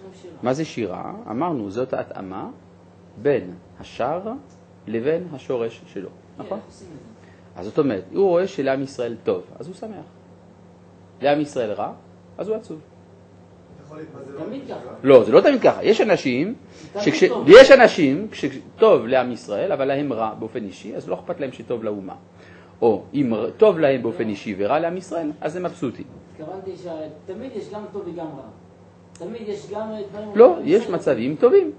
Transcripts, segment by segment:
מה זה שירה? אמרנו, זאת ההתאמה בין השר לבין השורש שלו, נכון? אז זאת אומרת, הוא רואה שלעם ישראל טוב, אז הוא שמח. לעם ישראל רע, אז הוא עצוב. לא, זה לא תמיד ככה. יש אנשים שטוב לעם ישראל, אבל להם רע באופן אישי, אז לא אכפת להם שטוב לאומה. או אם טוב להם באופן אישי ורע לעם ישראל, אז הם מבסוטים. התכוונתי שתמיד יש גם טוב וגם רע. תמיד יש גם דברים... לא, יש מצבים טובים.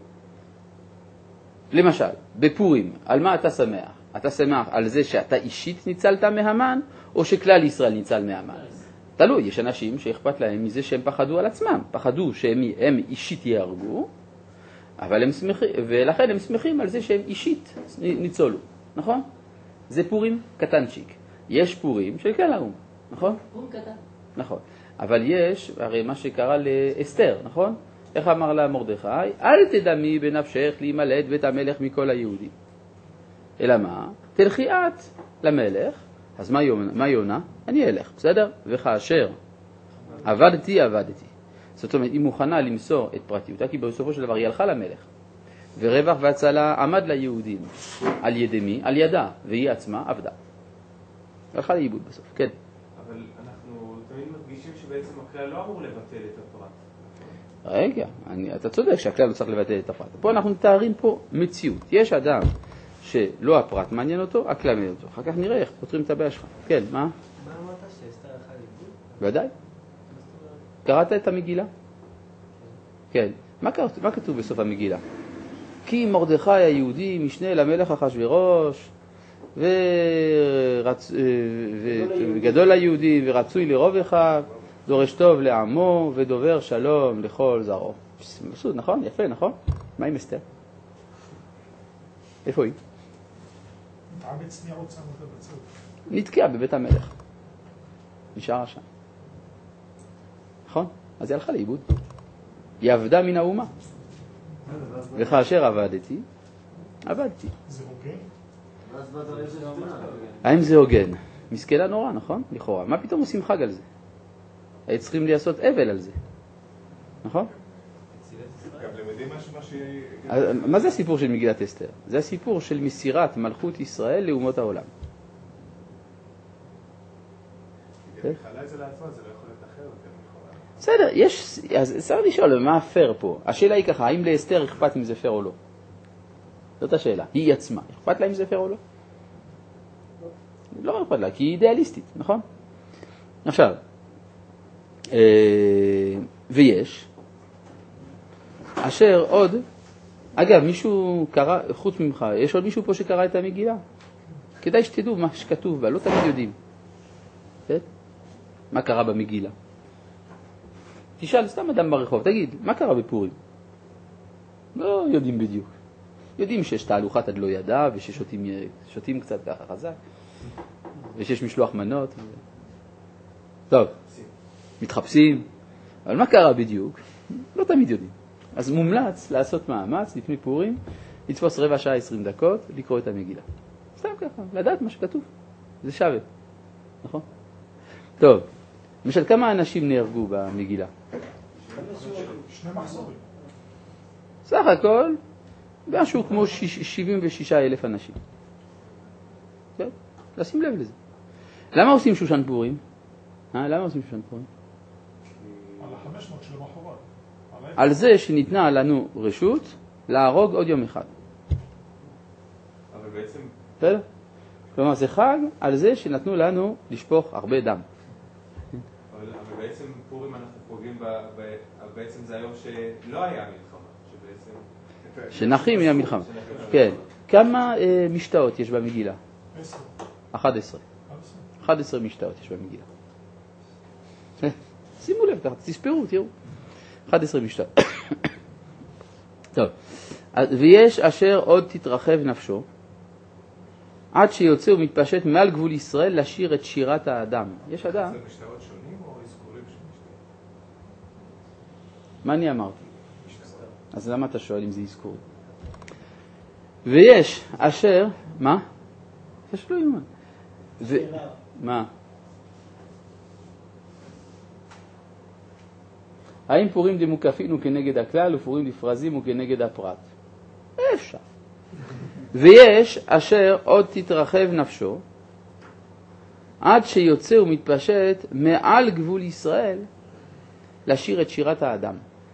למשל, בפורים, על מה אתה שמח? אתה שמח על זה שאתה אישית ניצלת מהמן, או שכלל ישראל ניצל מהמן? תלוי, יש אנשים שאכפת להם מזה שהם פחדו על עצמם, פחדו שהם אישית יהרגו, אבל הם שמחים, ולכן הם שמחים על זה שהם אישית ניצולו, נכון? זה פורים קטנצ'יק. יש פורים של כלל האום, נכון? פורים קטן. נכון. אבל יש, הרי מה שקרה לאסתר, נכון? איך אמר לה מרדכי? אל תדמי בנפשך להימלט בית המלך מכל היהודים. אלא מה? תלכי את למלך, אז מה יונה? אני אלך, בסדר? וכאשר עבדתי. זאת אומרת, היא מוכנה למסור את פרטיותה, כי בסופו של דבר היא הלכה למלך. ורווח והצלה עמד ליהודים. על ידי מי? על ידה, והיא עצמה עבדה. הלכה לאיבוד בסוף, כן. אבל אנחנו תמיד מדגישים שבעצם הכלל לא אמור לבטל את הפרט. רגע, אתה צודק שהכלל לא צריך לבטל את הפרט. פה אנחנו מתארים פה מציאות. יש אדם שלא הפרט מעניין אותו, הכלל מעניין אותו. אחר כך נראה איך פותרים את הבעיה שלך. כן, מה? מה אמרת שאסתר הלכה לאיבוד? ודאי. קראת את המגילה? כן. מה כתוב בסוף המגילה? כי מרדכי היהודי משנה למלך אחשוורוש וגדול היהודי ורצוי לרוב אחיו, דורש טוב לעמו ודובר שלום לכל זרעו. מסוד, נכון? יפה, נכון? מה עם אסתר? איפה היא? נתקעה בבית המלך. נשארה שם. נכון? אז היא הלכה לאיבוד. היא עבדה מן האומה. וכאשר עבדתי. זה הוגן? האם זה הוגן? מסכנה נורא, נכון? לכאורה. מה פתאום עושים חג על זה? היו צריכים לעשות אבל על זה. נכון? מה זה הסיפור של מגילת אסתר? זה הסיפור של מסירת מלכות ישראל לאומות העולם. בסדר, אז צריך לשאול מה הפייר פה. השאלה היא ככה, האם לאסתר אכפת אם זה פייר או לא? זאת השאלה. היא עצמה, אכפת לה אם זה פייר או לא? לא אכפת לה, כי היא אידיאליסטית, נכון? עכשיו, ויש, אשר עוד, אגב, מישהו קרא, חוץ ממך, יש עוד מישהו פה שקרא את המגילה? כדאי שתדעו מה שכתוב בה, לא תמיד יודעים. מה קרה במגילה? תשאל סתם אדם ברחוב, תגיד, מה קרה בפורים? לא יודעים בדיוק. יודעים שיש תהלוכת עד לא ידע, וששותים קצת ככה חזק, ושיש משלוח מנות. טוב, מתחפשים. אבל מה קרה בדיוק? לא תמיד יודעים. אז מומלץ לעשות מאמץ לפני פורים, לתפוס רבע שעה 20 דקות, לקרוא את המגילה. סתם ככה, לדעת מה שכתוב. זה שווה. נכון? טוב, למשל, כמה אנשים נהרגו במגילה? 2 מחזורים. סך הכל, משהו כמו 76,000 אנשים. כן? לשים לב לזה. למה עושים שושן פורים? למה עושים שושן פורים? על 500 של המחרת. על זה שניתנה לנו רשות להרוג עוד יום אחד. אבל בעצם... בסדר? כלומר, זה חג על זה שנתנו לנו לשפוך הרבה דם. אבל בעצם פורים אנחנו פוגעים, בעצם זה היום שלא היה מלחמה, שנחים מהמלחמה. כן. כמה משתאות יש במגילה? 10. 11. 11 משתאות יש במגילה. שימו לב, תספרו, תראו. 11 משתאות. טוב. ויש אשר עוד תתרחב נפשו, עד שיוצא ומתפשט מעל גבול ישראל לשיר את שירת האדם. יש אדם... זה משתאות שונים או אזכורים של משתאות? מה אני אמרתי? אז למה אתה שואל אם זה אזכורים? ויש אשר... מה? יש לא יומן. מה? האם פורים דמוקפין הוא כנגד הכלל ופורים דפרזים הוא כנגד הפרט? אפשר. ויש אשר עוד תתרחב נפשו עד שיוצא ומתפשט מעל גבול ישראל לשיר את שירת האדם.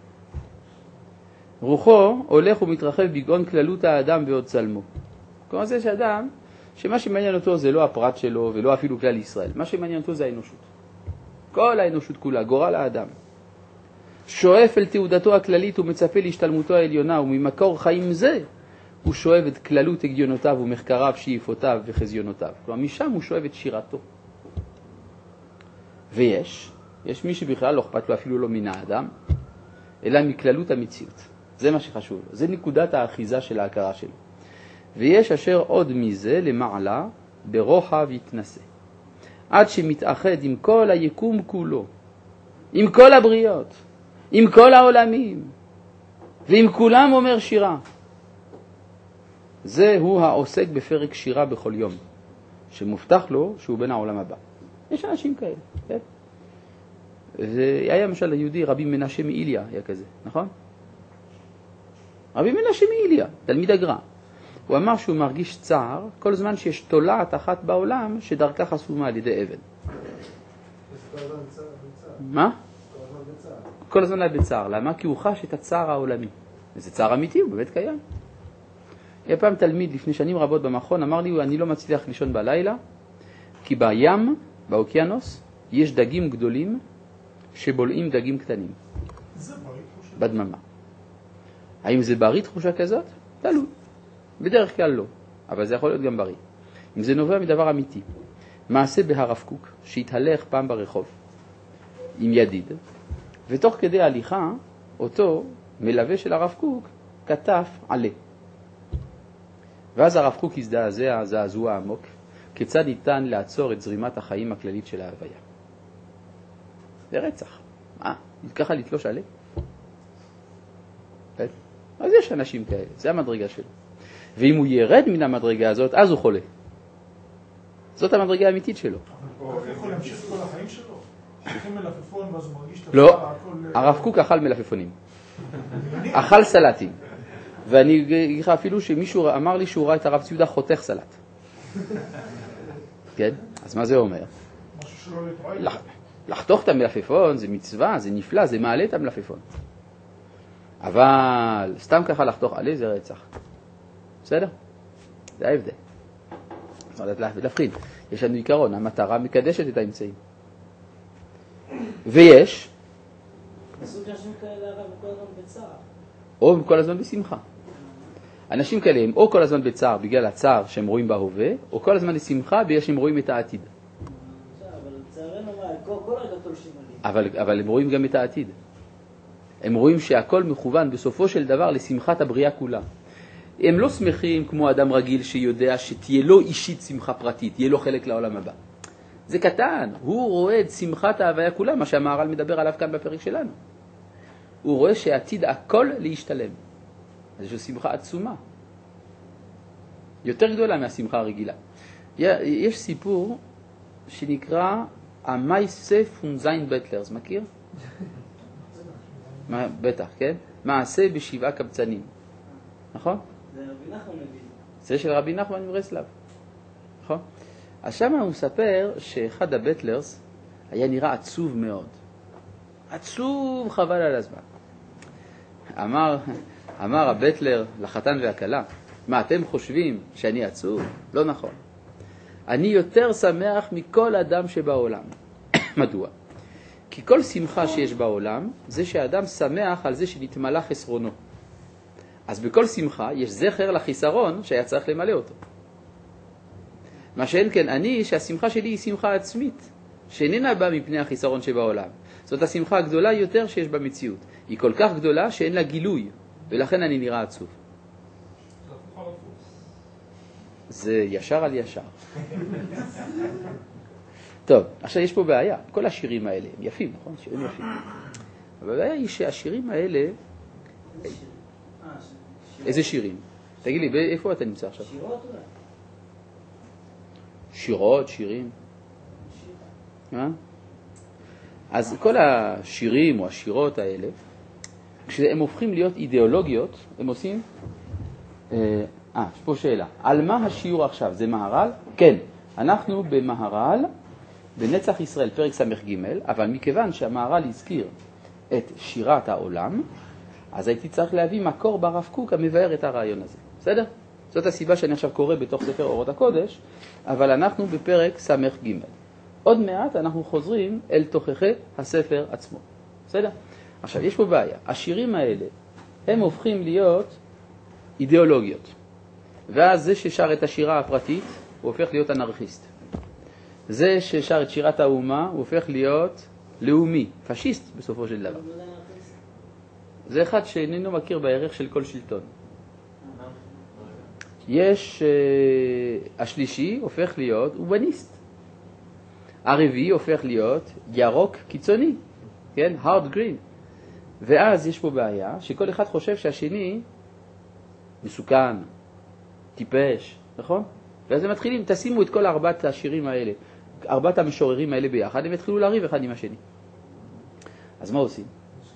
רוחו הולך ומתרחב בגאון כללות האדם ועוד צלמו. כלומר זה שאדם שמה שמעניין אותו זה לא הפרט שלו ולא אפילו כלל ישראל. מה שמעניין אותו זה האנושות. כל האנושות כולה, גורל האדם. שואף אל תעודתו הכללית ומצפה להשתלמותו העליונה, וממקור חיים זה הוא שואב את כללות הגיונותיו ומחקריו, שאיפותיו וחזיונותיו. כלומר משם הוא שואב את שירתו. ויש מי שבכלל לא אכפת לו אפילו לא מן האדם, אלא מכללות המציאות. זה מה שחשוב. זה נקודת האחיזה של ההכרה שלו. ויש אשר עוד מזה למעלה ברוחב יתנסה. עד שמתאחד עם כל היקום כולו, עם כל הבריות, עם כל העולמים, ועם כולם אומר שירה. זה הוא העוסק בפרק שירה בכל יום, שמובטח לו שהוא בן העולם הבא. יש אנשים כאלה, כן? והיה למשל היהודי רבי מנשה מאיליה, היה כזה, נכון? רבי מנשה מאיליה, תלמיד הגר"א. הוא אמר שהוא מרגיש צער כל זמן שיש תולעת אחת בעולם שדרכה חסומה על ידי אבן. מה? כל הזמן היה בצער. למה? כי הוא חש את הצער העולמי. וזה צער אמיתי, הוא באמת קיים. היה פעם תלמיד לפני שנים רבות במכון, אמר לי, אני לא מצליח לישון בלילה, כי בים, באוקיינוס, יש דגים גדולים שבולעים דגים קטנים. זה בריא תחושה. בדממה. האם זה בריא תחושה כזאת? תלוי. בדרך כלל לא, אבל זה יכול להיות גם בריא. אם זה נובע מדבר אמיתי. מעשה בהרב קוק, שהתהלך פעם ברחוב עם ידיד, ותוך כדי ההליכה, אותו מלווה של הרב קוק כתב עלה. ואז הרב קוק הזדעזע זעזוע עמוק, כיצד ניתן לעצור את זרימת החיים הכללית של ההוויה. זה רצח. ככה לתלוש עלה? אז יש אנשים כאלה, זה המדרגה שלו. ואם הוא ירד מן המדרגה הזאת, אז הוא חולה. זאת המדרגה האמיתית שלו. אבל הוא יכול להמשיך כל החיים שלו? שולחים מלפפון ואז הוא מרגיש את לא, הרב קוק אכל מלפפונים. אכל סלטים. ואני אגיד לך אפילו שמישהו אמר לי שהוא ראה את הרב ציודה חותך סלט. כן? אז מה זה אומר? משהו שלא להתראה. לחתוך את המלפפון זה מצווה, זה נפלא, זה מעלה את המלפפון. אבל סתם ככה לחתוך עלי זה רצח. בסדר? זה ההבדל. זאת אומרת, להבחין. יש לנו עיקרון, המטרה מקדשת את האמצעים. ויש... מסוג אנשים כאלה הרב כל הזמן בצער. או כל הזמן בשמחה. אנשים כאלה הם או כל הזמן בצער בגלל הצער שהם רואים בהווה, או כל הזמן בשמחה בגלל שהם רואים את העתיד. אבל לצערנו כל רגע תולשים עלי. אבל הם רואים גם את העתיד. הם רואים שהכל מכוון בסופו של דבר לשמחת הבריאה כולה. הם לא שמחים כמו אדם רגיל שיודע שתהיה לו אישית שמחה פרטית, יהיה לו חלק לעולם הבא. זה קטן, הוא רואה את שמחת ההוויה כולה, מה שהמהר"ל מדבר עליו כאן בפרק שלנו. הוא רואה שעתיד הכל להשתלם. אז יש שמחה עצומה. יותר גדולה מהשמחה הרגילה. יש סיפור שנקרא המעשה פון זיין בטלרס, מכיר? בטח, כן? מעשה בשבעה קבצנים. נכון? זה רבי נחמן מביא. זה של רבי נחמן מברסלב. נכון? אז שם הוא מספר שאחד הבטלרס היה נראה עצוב מאוד. עצוב חבל על הזמן. אמר הבטלר לחתן והכלה, מה אתם חושבים שאני עצוב? לא נכון. אני יותר שמח מכל אדם שבעולם. מדוע? כי כל שמחה שיש בעולם זה שהאדם שמח על זה שנתמלא חסרונו. אז בכל שמחה יש זכר לחיסרון שהיה צריך למלא אותו. מה שאין כן אני, שהשמחה שלי היא שמחה עצמית, שאיננה באה מפני החיסרון שבעולם. זאת השמחה הגדולה יותר שיש במציאות. היא כל כך גדולה שאין לה גילוי, ולכן אני נראה עצוב. זה ישר על ישר. טוב, עכשיו יש פה בעיה. כל השירים האלה הם יפים, נכון? שירים יפים. אבל הבעיה היא שהשירים האלה... איזה שירים? תגיד לי, איפה אתה נמצא עכשיו? שירות אולי. שירות, שירים. אז כל השירים או השירות האלה, כשהם הופכים להיות אידיאולוגיות, הם עושים... יש פה שאלה. על מה השיעור עכשיו? זה מהר"ל? כן. אנחנו במהר"ל, בנצח ישראל, פרק ס"ג, אבל מכיוון שהמהר"ל הזכיר את שירת העולם, אז הייתי צריך להביא מקור ברב קוק המבאר את הרעיון הזה. בסדר? זאת הסיבה שאני עכשיו קורא בתוך ספר אורות הקודש, אבל אנחנו בפרק ס"ג. עוד מעט אנחנו חוזרים אל תוככי הספר עצמו. בסדר? עכשיו, יש פה בעיה. השירים האלה, הם הופכים להיות אידיאולוגיות. ואז זה ששר את השירה הפרטית, הוא הופך להיות אנרכיסט. זה ששר את שירת האומה, הוא הופך להיות לאומי, פשיסט בסופו של דבר. זה אחד שאיננו מכיר בערך של כל שלטון. יש, השלישי הופך להיות אובניסט. הרביעי הופך להיות ירוק קיצוני, כן? hard green. ואז יש פה בעיה שכל אחד חושב שהשני מסוכן, טיפש, נכון? ואז הם מתחילים, תשימו את כל ארבעת השירים האלה, ארבעת המשוררים האלה ביחד, הם התחילו לריב אחד עם השני. אז מה עושים?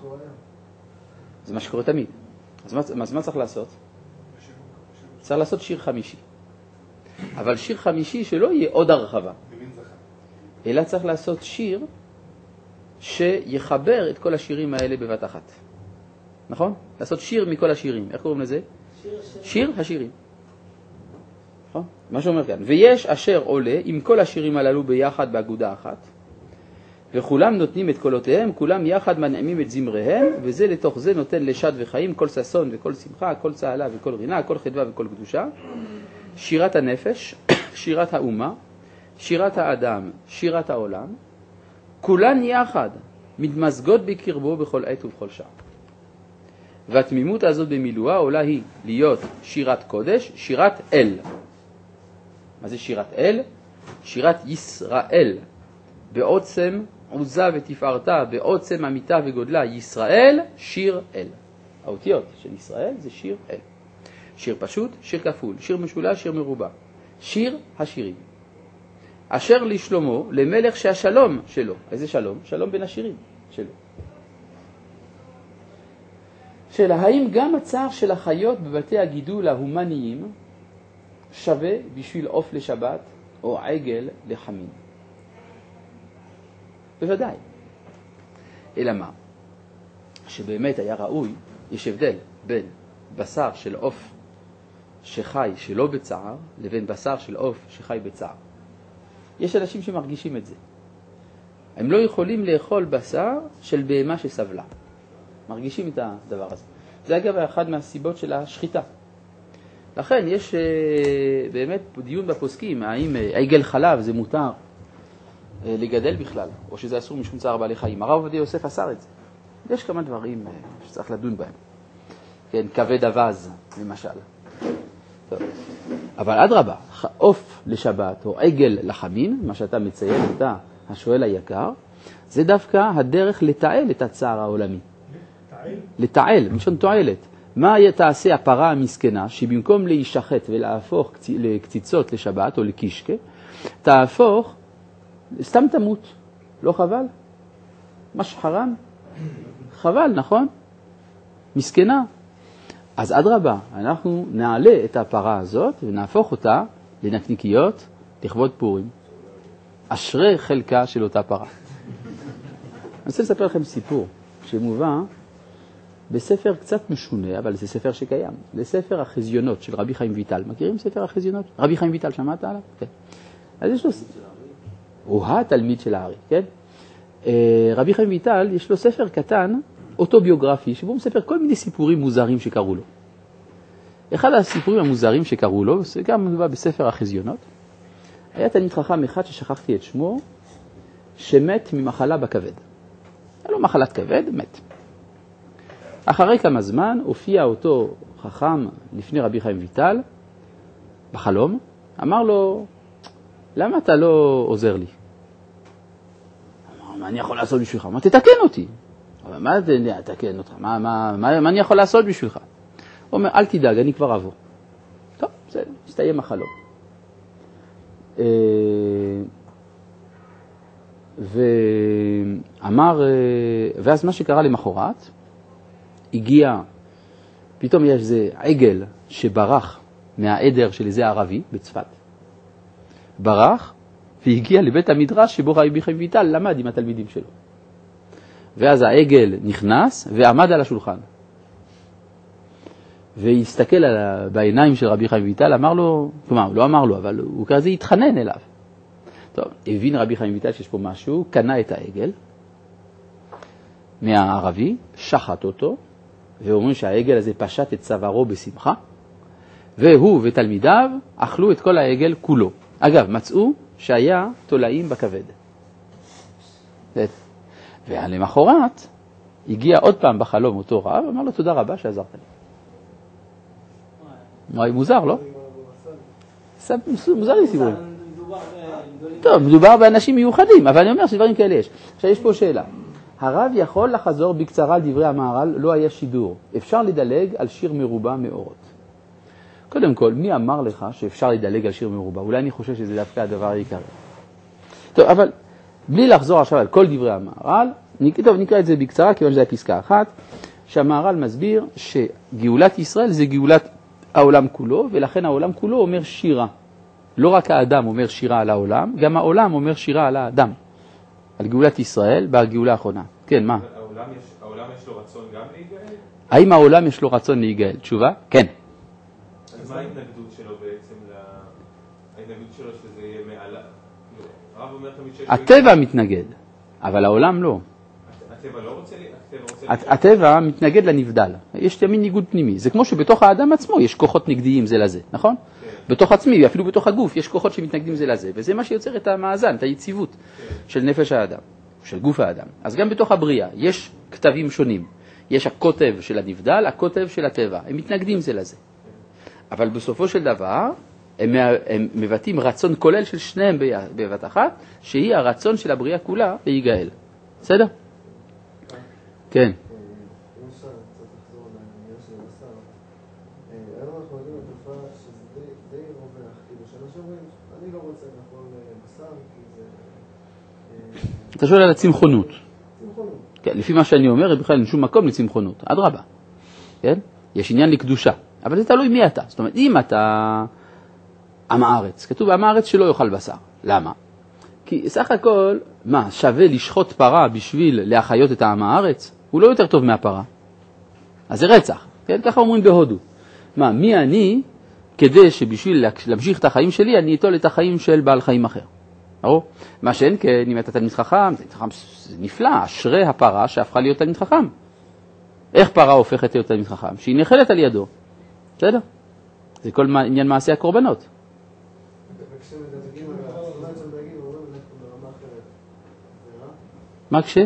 זה מה שקורה תמיד. אז מה צריך לעשות? צריך לעשות שיר חמישי. אבל שיר חמישי שלא יהיה עוד הרחבה. אלא צריך לעשות שיר שיחבר את כל השירים האלה בבת אחת. נכון? לעשות שיר מכל השירים. איך קוראים לזה? שיר השירים. נכון? מה שאומר כאן. ויש אשר עולה עם כל השירים הללו ביחד באגודה אחת, וכולם נותנים את קולותיהם, כולם יחד מנעמים את זמריהם, וזה לתוך זה נותן לשד וחיים, כל ששון וכל שמחה, כל צהלה וכל רינה, כל חדווה וכל קדושה. שירת הנפש, שירת האומה, שירת האדם, שירת העולם, כולן יחד מתמזגות בקרבו בכל עת ובכל שעה. והתמימות הזאת במילואה עולה היא להיות שירת קודש, שירת אל. מה זה שירת אל? שירת ישראל. בעוצם עוזה ותפארתה, בעוצם אמיתה וגודלה, ישראל, שיר אל. האותיות של ישראל זה שיר אל. שיר פשוט, שיר כפול, שיר משולש, שיר מרובע. שיר השירים. אשר לשלמה, למלך שהשלום שלו. איזה שלום? שלום בין השירים שלו. שאלה, האם גם הצער של החיות בבתי הגידול ההומניים שווה בשביל עוף לשבת או עגל לחמין? בוודאי. אלא מה? שבאמת היה ראוי, יש הבדל בין בשר של עוף שחי שלא בצער, לבין בשר של עוף שחי בצער. יש אנשים שמרגישים את זה. הם לא יכולים לאכול בשר של בהמה שסבלה. מרגישים את הדבר הזה. זה אגב אחד מהסיבות של השחיטה. לכן יש באמת דיון בפוסקים, האם עגל חלב זה מותר לגדל בכלל, או שזה אסור משום צער בעלי חיים. הרב עובדיה יוסף אסר את זה. יש כמה דברים שצריך לדון בהם. כן, כבד אבז, למשל. טוב. אבל אדרבה, עוף לשבת או עגל לחמין, מה שאתה מציין, אתה השואל היקר, זה דווקא הדרך לתעל את הצער העולמי. לתעל, משון תועלת. מה תעשה הפרה המסכנה שבמקום להישחט ולהפוך לקציצות לשבת או לקישקה, תהפוך, סתם תמות. לא חבל? מש חרם? חבל, נכון? מסכנה. אז אדרבה, אנחנו נעלה את הפרה הזאת ונהפוך אותה לנקניקיות לכבוד פורים. אשרי חלקה של אותה פרה. אני רוצה לספר לכם סיפור שמובא בספר קצת משונה, אבל זה ספר שקיים. זה ספר החזיונות של רבי חיים ויטל. מכירים ספר החזיונות? רבי חיים ויטל, שמעת עליו? כן. אז יש לו... הוא התלמיד של הארי, כן? רבי חיים ויטל, יש לו ספר קטן, אוטוביוגרפי, שבו הוא מספר כל מיני סיפורים מוזרים שקרו לו. אחד הסיפורים המוזרים שקרו לו, זה גם מדובר בספר החזיונות, היה תלמיד חכם אחד ששכחתי את שמו, שמת ממחלה בכבד. היה לו מחלת כבד, מת. אחרי כמה זמן הופיע אותו חכם לפני רבי חיים ויטל, בחלום, אמר לו, למה אתה לא עוזר לי? אמר, מה אני יכול לעשות בשבילך? מה תתקן אותי? מה תתקן אותך? מה אני יכול לעשות בשבילך? הוא אומר, אל תדאג, אני כבר אבוא. טוב, בסדר, הסתיים החלום. ואמר, ואז מה שקרה למחרת, הגיע, פתאום יש איזה עגל שברח מהעדר של איזה ערבי בצפת. ברח והגיע לבית המדרש שבו רבי חיים ויטל למד עם התלמידים שלו. ואז העגל נכנס ועמד על השולחן. והסתכל בעיניים של רבי חיים ויטל, אמר לו, כלומר, לא אמר לו, אבל הוא כזה התחנן אליו. טוב, הבין רבי חיים ויטל שיש פה משהו, קנה את העגל מהערבי, שחט אותו, ואומרים שהעגל הזה פשט את צווארו בשמחה, והוא ותלמידיו אכלו את כל העגל כולו. אגב, מצאו שהיה תולעים בכבד. ולמחרת הגיע עוד פעם בחלום אותו רב, אמר לו תודה רבה שעזרת לי. מוזר, לא? מוזר לי סיפורים. טוב, מדובר באנשים מיוחדים, אבל אני אומר שדברים כאלה יש. עכשיו יש פה שאלה. הרב יכול לחזור בקצרה על דברי המהר"ל, לא היה שידור. אפשר לדלג על שיר מרובע מאורות. קודם כל, מי אמר לך שאפשר לדלג על שיר מרובע? אולי אני חושב שזה דווקא הדבר העיקרי. טוב, אבל בלי לחזור עכשיו על כל דברי המהר"ל, טוב, נקרא את זה בקצרה, כיוון שזה פסקה אחת, שהמהר"ל מסביר שגאולת ישראל זה גאולת העולם כולו, ולכן העולם כולו אומר שירה. לא רק האדם אומר שירה על העולם, גם העולם אומר שירה על האדם. על גאולת ישראל בגאולה האחרונה. כן, מה? העולם יש לו רצון גם להיגאל? האם העולם יש לו רצון להיגאל? תשובה? כן. אז מה ההתנגדות שלו בעצם ההתנגדות שלו שזה יהיה מעלה? הרב אומר תמיד שיש... הטבע מתנגד, אבל העולם לא. הטבע לא רוצה... הטבע מתנגד לנבדל. יש תמיד ניגוד פנימי. זה כמו שבתוך האדם עצמו יש כוחות נגדיים זה לזה, נכון? בתוך עצמי, אפילו בתוך הגוף, יש כוחות שמתנגדים זה לזה, וזה מה שיוצר את המאזן, את היציבות של נפש האדם, של גוף האדם. אז גם בתוך הבריאה יש כתבים שונים. יש הכותב של הנבדל, הכותב של הטבע. הם מתנגדים זה לזה. אבל בסופו של דבר, הם מבטאים רצון כולל של שניהם בבת אחת, שהיא הרצון של הבריאה כולה להיגאל. בסדר? כן. אתה שואל על הצמחונות. כן, לפי מה שאני אומר, בכלל אין שום מקום לצמחונות. אדרבה. כן? יש עניין לקדושה. אבל זה תלוי מי אתה. זאת אומרת, אם אתה עם הארץ, כתוב עם הארץ שלא יאכל בשר. למה? כי סך הכל, מה, שווה לשחוט פרה בשביל להחיות את העם הארץ? הוא לא יותר טוב מהפרה. אז זה רצח. כן? ככה אומרים בהודו. מה, מי אני כדי שבשביל להמשיך את החיים שלי, אני אטול את החיים של בעל חיים אחר. ברור? מה שאין כן, אם אתה תלמיד חכם, זה נפלא, אשרי הפרה שהפכה להיות תלמיד חכם. איך פרה הופכת להיות תלמיד חכם? שהיא נאכלת על ידו. בסדר? זה כל עניין מעשי הקורבנות. מה כש?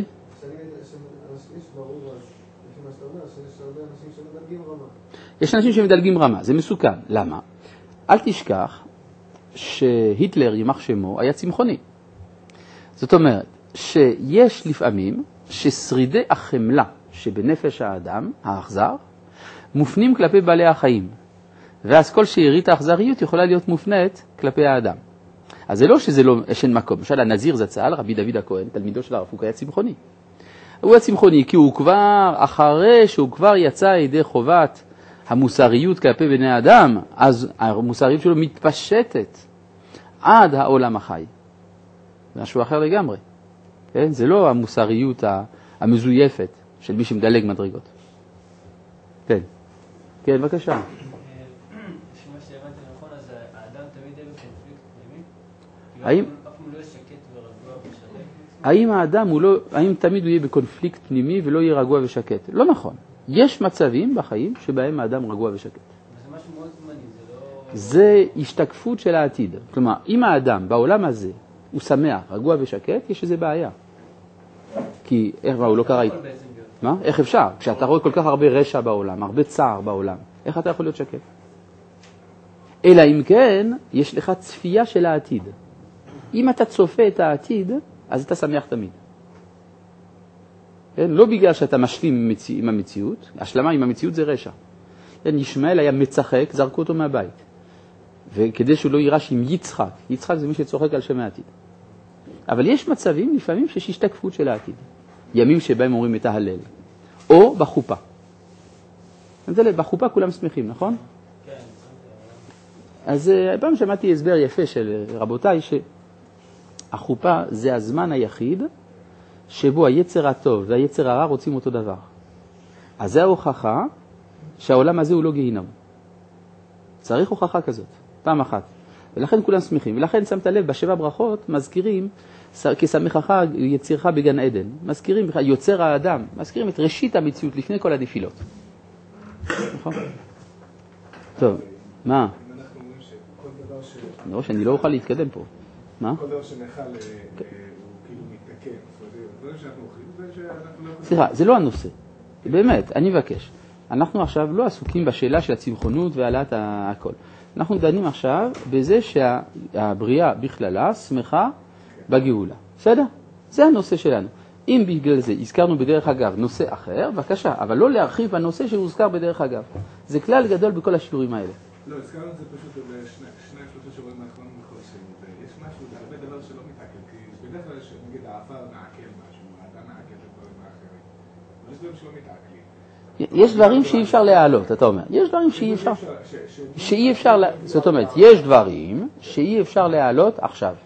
יש אנשים שמדלגים רמה, זה מסוכן. למה? אל תשכח שהיטלר, יימח שמו, היה צמחוני. זאת אומרת, שיש לפעמים ששרידי החמלה שבנפש האדם, האכזר, מופנים כלפי בעלי החיים. ואז כל שארית האכזריות יכולה להיות מופנית כלפי האדם. אז זה לא שזה לא שאין מקום. למשל, הנזיר זצ"ל, רבי דוד הכהן, תלמידו של הרב קוק, היה צמחוני. הוא היה צמחוני כי הוא כבר, אחרי שהוא כבר יצא ידי חובת המוסריות כלפי בני האדם, אז המוסריות שלו מתפשטת עד העולם החי. זה משהו אחר לגמרי. כן? זה לא המוסריות המזויפת של מי שמדלג מדרגות. כן. כן, בבקשה. שמה שהבנתי נכון, אז האדם תמיד יהיה בקונפליקט פנימי? אף הוא לא יהיה שקט ורגוע ושלם? האם תמיד הוא יהיה בקונפליקט פנימי ולא יהיה רגוע ושקט? לא נכון. יש מצבים בחיים שבהם האדם רגוע ושקט. זה משהו מאוד זמני, זה לא... זה השתקפות של העתיד. כלומר, אם האדם בעולם הזה הוא שמח, רגוע ושקט, יש איזה בעיה. כי איך הוא לא קרא... מה? איך אפשר? כשאתה רואה כל כך הרבה רשע בעולם, הרבה צער בעולם, איך אתה יכול להיות שקט? אלא אם כן, יש לך צפייה של העתיד. אם אתה צופה את העתיד, אז אתה שמח תמיד. לא בגלל שאתה משלים עם המציאות, השלמה עם המציאות זה רשע. ישמעאל היה מצחק, זרקו אותו מהבית. וכדי שהוא לא יירש עם יצחק, יצחק זה מי שצוחק על שם העתיד. אבל יש מצבים לפעמים שיש השתקפות של העתיד. ימים שבהם אומרים את ההלל. או בחופה. בחופה כולם שמחים, נכון? כן. אז פעם שמעתי הסבר יפה של רבותיי, שהחופה זה הזמן היחיד שבו היצר הטוב והיצר הרע רוצים אותו דבר. אז זה ההוכחה שהעולם הזה הוא לא גיהינום. צריך הוכחה כזאת, פעם אחת. ולכן כולם שמחים. ולכן שמת לב, בשבע ברכות מזכירים, כשמחך יצירך בגן עדן. מזכירים, יוצר האדם. מזכירים את ראשית המציאות לפני כל הנפילות. נכון? טוב, מה? אם אנחנו אומרים שכל דבר ש... אני רואה שאני לא אוכל להתקדם פה. מה? כל דבר שנחל הוא כאילו מתקן. זאת אומרת, דברים שאנחנו אוכלים זה שאנחנו לא יכולים... סליחה, זה לא הנושא. באמת, אני מבקש. אנחנו עכשיו לא עסוקים בשאלה של הצמחונות והעלאת הכל. אנחנו דנים עכשיו בזה שהבריאה בכללה שמחה בגאולה. בסדר? זה הנושא שלנו. אם בגלל זה הזכרנו בדרך אגב נושא אחר, בבקשה, אבל לא להרחיב בנושא שהוזכר בדרך אגב. זה כלל גדול בכל השיעורים האלה. לא, הזכרנו את זה פשוט בשני שלושה שיעורים האחרונים מחודשים, ויש משהו, זה הרבה דבר שלא מתעכל, כי בדרך כלל נגיד האפר מעכל משהו, האדם מעכל את הדברים האחרים. אבל יש דברים שלא מתעכלים. יש דברים שאי אפשר להעלות, אתה אומר. יש דברים שאי אפשר, זאת אומרת, יש דברים שאי אפשר להעלות עכשיו.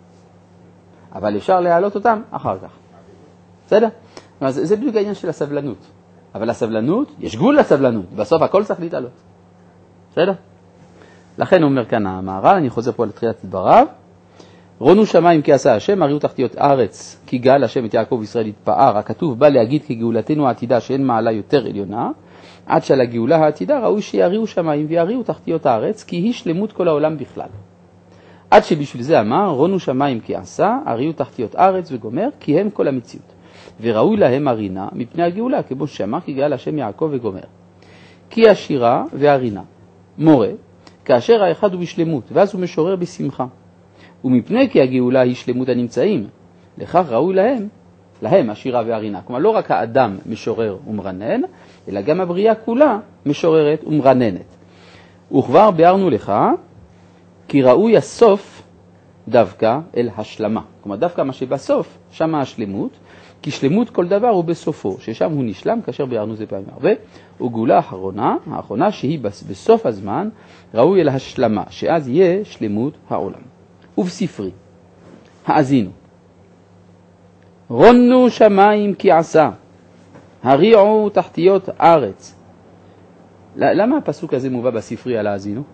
אבל אפשר להעלות אותם אחר כך. בסדר? אז זה בדיוק העניין של הסבלנות. אבל הסבלנות, יש גבול לסבלנות. בסוף הכל צריך להתעלות. בסדר? לכן אומר כאן המהר"ל, אני חוזר פה לתחילת דבריו, רונו שמיים כי עשה השם, הריעו תחתיות ארץ, כי גאל השם את יעקב וישראל התפאר, הכתוב בא להגיד כי גאולתנו העתידה שאין מעלה יותר עליונה, עד שעל הגאולה העתידה ראוי שיריעו שמיים ויריעו תחתיות הארץ, כי היא שלמות כל העולם בכלל. עד שבשביל זה אמר, רונו שמיים כי עשה, הריעו תחתיות ארץ וגומר, כי הם כל המציאות. וראוי להם הרינה מפני הגאולה, כמו שאמר כי גאל השם יעקב וגומר. כי השירה והרינה, מורה, כאשר האחד הוא בשלמות, ואז הוא משורר בשמחה. ומפני כי הגאולה היא שלמות הנמצאים, לכך ראוי להם השירה והרינה. כלומר, לא רק האדם משורר ומרנן, אלא גם הבריאה כולה משוררת ומרננת. וכבר ביארנו לך, כי ראוי הסוף דווקא אל השלמה. כלומר, דווקא מה שבסוף, שמה השלמות, כי שלמות כל דבר הוא בסופו, ששם הוא נשלם, כאשר ביארנו זה פעמים הרבה, וגאולה האחרונה שהיא בסוף הזמן, ראוי אל השלמה, שאז יהיה שלמות העולם. ובספרי, האזינו, רונו שמיים כי עשה, הריעו תחתיות ארץ. למה הפסוק הזה מובא בספרי על האזינו?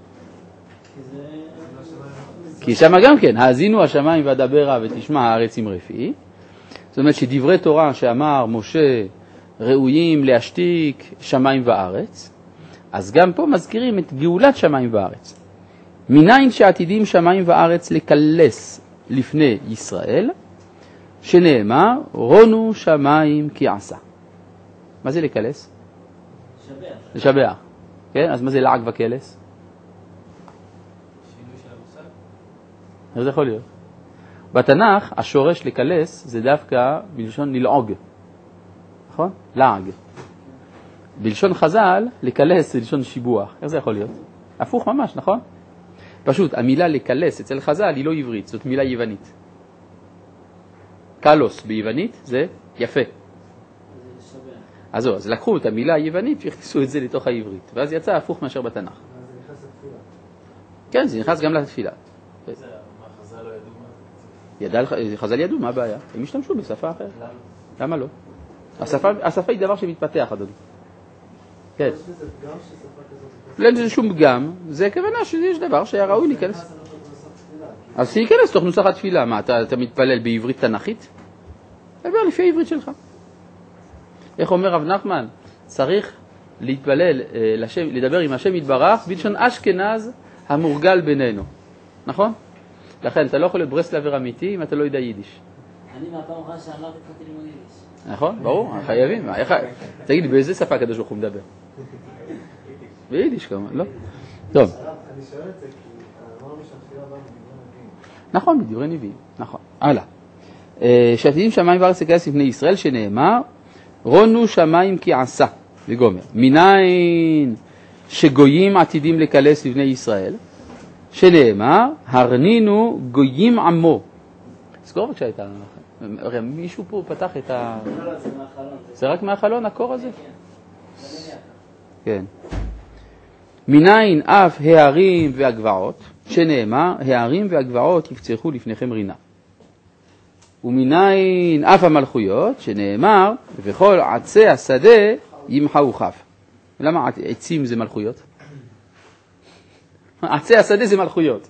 כי שם גם כן, האזינו השמיים והדברה ותשמע הארץ עם רפי. זאת אומרת שדברי תורה שאמר משה ראויים להשתיק שמיים וארץ, אז גם פה מזכירים את גאולת שמיים וארץ. מניין שעתידים שמיים וארץ לקלס לפני ישראל, שנאמר רונו שמיים כי עשה. מה זה לקלס? לשבח. כן? אז מה זה לעג וקלס? שינוי של המושג? איך זה יכול להיות? בתנ"ך השורש לקלס זה דווקא בלשון ללעוג. נכון? לעג. בלשון חז"ל לקלס זה בלשון שיבוח. איך זה יכול להיות? הפוך ממש, נכון? פשוט, המילה לקלס אצל חז"ל היא לא עברית, זאת מילה יוונית. קלוס ביוונית זה יפה. אז לקחו את המילה היוונית והכניסו את זה לתוך העברית, ואז יצא הפוך מאשר בתנ"ך. זה נכנס לתפילה. כן, זה נכנס גם לתפילה. מה, חז"ל לא ידעו מה? חז"ל ידעו, מה הבעיה? הם השתמשו בשפה אחרת. למה? למה לא? השפה היא דבר שמתפתח, אדוני. כן. יש לזה פגם ששפה כזאת... לא, זה שום פגם, זה כוונה שיש דבר שהיה ראוי להיכנס. אז שייכנס תוך נוסח התפילה. מה, אתה מתפלל בעברית תנ"כית? דבר לפי העברית שלך. איך אומר רב נחמן? צריך להתפלל, לדבר עם השם יתברך בלשון אשכנז המורגל בינינו. נכון? לכן אתה לא יכול להיות ברסלבר אמיתי אם אתה לא יודע יידיש. אני מהפעם אחת שאמרתי התחלתי ללמוד יידיש. נכון? ברור, חייבים. תגיד, באיזה שפה הקדוש ברוך הוא מדבר? ביידיש כמובן, לא? טוב. אני שואל את זה כי אמרנו שהתפילה באה מדברי נביאים. נכון, מדברי נביאים, נכון. הלאה. שעתידים שמיים וארץ לקלס לפני ישראל, שנאמר, רונו שמיים כי עשה, וגומר. מניין שגויים עתידים לקלס לפני ישראל, שנאמר, הרנינו גויים עמו, סגור בבקשה את ה... הרי מישהו פה פתח את ה... לא, זה מהחלון. זה רק מהחלון הקור הזה? כן. כן. מניין אף הערים והגבעות, שנאמר, הערים והגבעות יפצחו לפניכם רינה. ומניין אף המלכויות, שנאמר, וכל עצי השדה ימחאו כף. למה עצים זה מלכויות? עצי השדה זה מלכויות.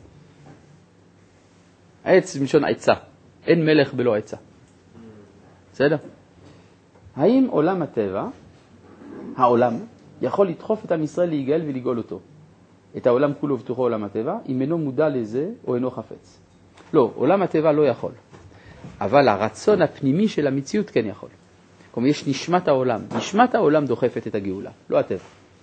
עץ מלשון עצה. אין מלך בלא עצה. בסדר? האם עולם הטבע, העולם, יכול לדחוף את עם ישראל להיגאל ולגאול אותו? את העולם כולו בתוכו עולם הטבע, אם אינו מודע לזה או אינו חפץ. לא, עולם הטבע לא יכול. אבל הרצון הפנימי של המציאות כן יכול. כלומר, יש נשמת העולם. נשמת העולם דוחפת את הגאולה, לא הטבע.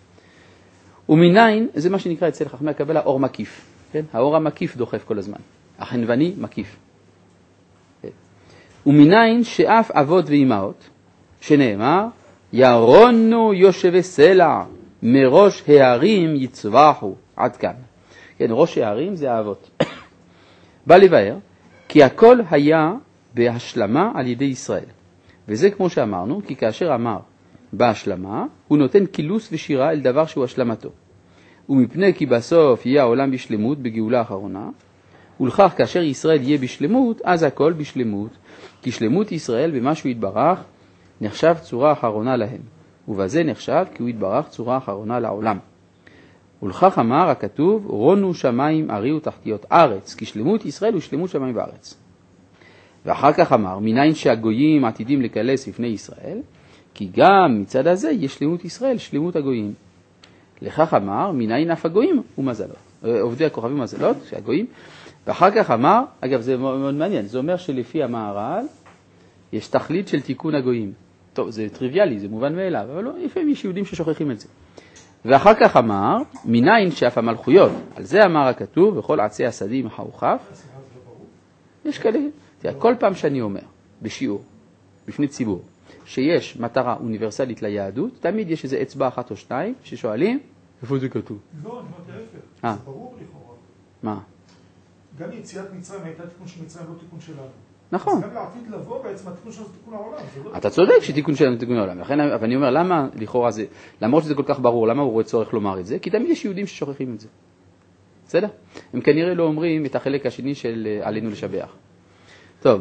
ומניין, זה מה שנקרא אצל חכמי הקבלה אור מקיף. כן? האור המקיף דוחף כל הזמן. החנווני מקיף. כן? ומניין שאף אבות ואימהות, שנאמר, ירונו יושבי סלע, מראש הערים יצבחו. עד כאן. כן, ראש הערים זה האבות. בא לבאר, כי הכל היה בהשלמה על ידי ישראל. וזה כמו שאמרנו, כי כאשר אמר בהשלמה, הוא נותן קילוס ושירה אל דבר שהוא השלמתו. ומפני כי בסוף יהיה העולם בשלמות בגאולה האחרונה, ולכך כאשר ישראל יהיה בשלמות, אז הכל בשלמות. כי שלמות ישראל במשהו יתברך נחשב צורה אחרונה להם. ובזה נחשב כי הוא יתברך צורה אחרונה לעולם. ולכך אמר הכתוב, רונו שמיים אריו תחתיות ארץ, כי שלמות ישראל הוא שלמות שמיים בארץ. ואחר כך אמר, מניין שהגויים עתידים לקלס לפני ישראל, כי גם מצד הזה יש שלמות ישראל, שלמות הגויים. לכך אמר, מניין אף הגויים ומזלות, עובדי הכוכבים ומזלות, שהגויים. ואחר כך אמר, אגב זה מאוד מעניין, זה אומר שלפי המהר"ל, יש תכלית של תיקון הגויים. טוב, זה טריוויאלי, זה מובן מאליו, אבל לא, לפעמים יש יהודים ששוכחים את זה. ואחר כך אמר, מניין שאף המלכויות, על זה אמר הכתוב, וכל עצי השדה ימחאו כף. יש כאלה, תראה, כל פעם שאני אומר, בשיעור, בפני ציבור, שיש מטרה אוניברסלית ליהדות, תמיד יש איזו אצבע אחת או שתיים, ששואלים, איפה זה כתוב? לא, אני אומר להפך, זה ברור לכאורה. מה? גם יציאת מצרים הייתה תיקון של מצרים, לא תיקון שלנו. נכון. אז גם לעתיד לבוא בעצם התיקון שלנו זה תיקון העולם. אתה צודק שתיקון שלנו זה תיקון העולם. אבל אני אומר, למה לכאורה זה, למרות שזה כל כך ברור, למה הוא רואה צורך לומר את זה? כי תמיד יש יהודים ששוכחים את זה. בסדר? הם כנראה לא אומרים את החלק השני של עלינו לשבח. טוב.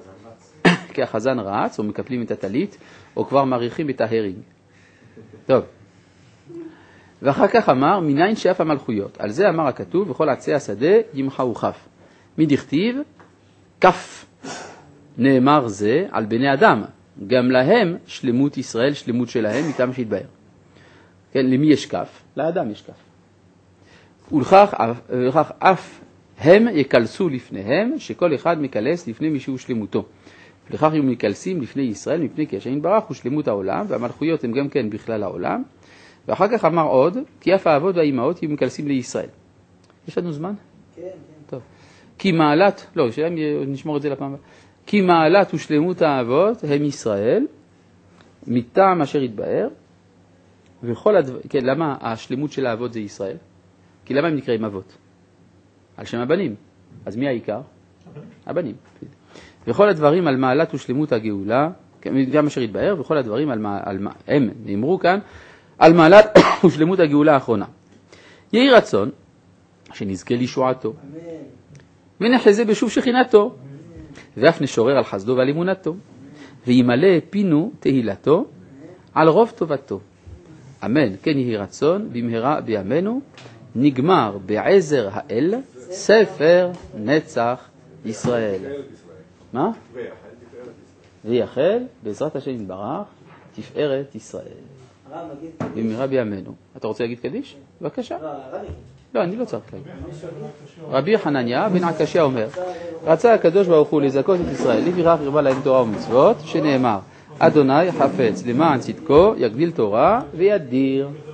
כי החזן רץ, או מקפלים את הטלית, או כבר מעריכים את ההרינג. טוב. ואחר כך אמר, מניין שאף המלכויות. על זה אמר הכתוב, וכל עצי השדה ימחאו כף. מי דכתיב? כף. נאמר זה על בני אדם. גם להם שלמות ישראל, שלמות שלהם, איתם שיתבהר. כן, למי יש כף? לאדם יש כף. ולכך אף הם יקלסו לפניהם, שכל אחד מקלס לפני מישהו שלמותו. ולכך הם מקלסים לפני ישראל, מפני כי השם יתברך הוא שלמות העולם, והמלכויות הם גם כן בכלל העולם. ואחר כך אמר עוד, כי אף האבות והאימהות יהיו מקלסים לישראל. יש לנו זמן? כן, כן. טוב. כי מעלת, לא, נשמור את זה לפעם הבאה. כי מעלת ושלמות האבות הם ישראל, מטעם אשר יתבהר, וכל הדברים, כן, למה השלמות של האבות זה ישראל? כי למה הם נקראים אבות? על שם הבנים. אז מי העיקר? הבנים. וכל הדברים על מעלת ושלמות הגאולה, גם אשר יתבהר, וכל הדברים הם נאמרו כאן, על מעלת ושלמות הגאולה האחרונה. יהי רצון שנזכה לישועתו, ונחזה בשוב שכינתו, ואף נשורר על חסדו ועל אמונתו, וימלא פינו תהילתו על רוב טובתו. אמן. כן יהי רצון במהרה בימינו, נגמר בעזר האל ספר נצח ישראל. מה? ויחל בעזרת השם יתברך תפארת ישראל. במהרה בימינו. אתה רוצה להגיד קדיש? בבקשה. לא, אני לא צריך להגיד. רבי חנניה בן עקשיא אומר, רצה הקדוש ברוך הוא לזכות את ישראל, לפיכך הרבה להם תורה ומצוות, שנאמר, אדוני חפץ למען צדקו יגדיל תורה וידיר.